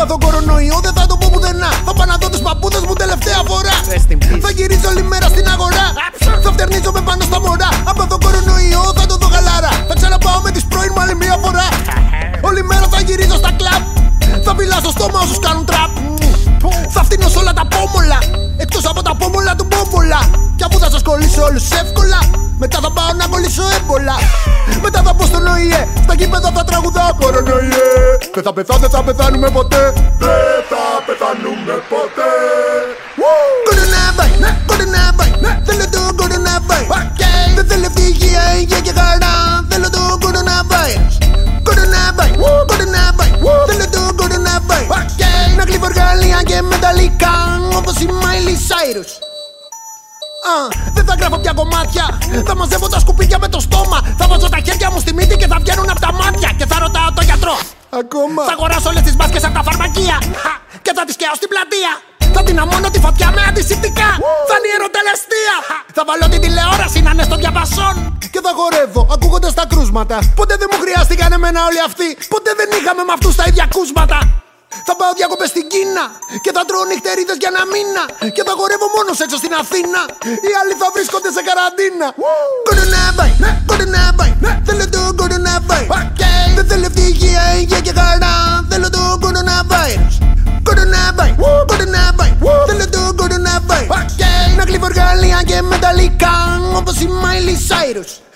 πάθω κορονοϊό, δεν θα το πω πουθενά. Θα πάω να δω τους παππούδες μου τελευταία φορά. Θα γυρίζω όλη μέρα στην αγορά. Θα φτερνίζομαι πάνω στα μωρά. Από το κορονοϊό θα το δω γαλάρα. Θα ξαναπάω με τις πρώην μου άλλη μια φορά. Όλη μέρα θα γυρίζω στα κλαμπ. Θα μιλάω στο στόμα όσους κάνουν τραπ. Θα φτύνω σε όλα τα πόμολα. Εκτός από τα πόμολα του μπόμπολα. Κι αφού θα σας κολλήσω όλους εύκολα, μετά θα πάω να κολλήσω έμπολα. Μετά θα πω στον ΟΗΕ, στα γήπεδα θα τραγουδάω κορονοϊέ. Δεν θα πεθάνω, δεν θα πεθάνουμε ποτέ. Δεν θα πεθάνουμε ποτέ. Κορονάβαϊ, κορονάβαϊ, θέλω το κορονάβαϊ. Δεν θέλω ευτυχία, υγεία και χαρά. Θέλω το κορονάβαϊρους. Κορονάβαϊ, κορονάβαϊ, θέλω το κορονάβαϊ. Να κλείβω εργαλεία και μεταλλικά, όπως η Miley Cyrus. Δεν θα γράφω πια κομμάτια. Θα μαζεύω τα σκουπίδια με το στόμα. Θα βάζω τα χέρια μου στη μύτη και θα βγαίνουν από τα μάτια. Και θα ρωτάω το γιατρό. Ακόμα. Θα αγοράσω όλες τις μάσκες από τα φαρμακεία. Και θα τις καίω στην πλατεία. Θα δυναμώνω τη φωτιά με αντισηπτικά. Θα είναι η ερωτελεστία. Θα βάλω την τηλεόραση να είναι στο διαπασόν. Και θα χορεύω ακούγοντας τα κρούσματα. Ποτέ δεν μου χρειάστηκαν εμένα όλοι αυτοί. Ποτέ δεν είχαμε με αυτούς τα ίδια κούσματα. Θα πάω διακοπές στην Κίνα και θα τρώω νυχτερίδες για ένα μήνα. Και θα χορεύω μόνος έξω στην Αθήνα. Οι άλλοι θα βρίσκονται σε καραντίνα. Κορονάβαϊ, κορονάβαϊ, θέλω το κορονάβαϊ. Δεν θέλω ευτυχία, υγεία και χαρά. Θέλω το κορονάβαϊρους. Κορονάβαϊ, κορονάβαϊ, θέλω το κορονάβαϊ. Να κλείβω εργαλεία και μεταλλικά, όπως η Miley Cyrus.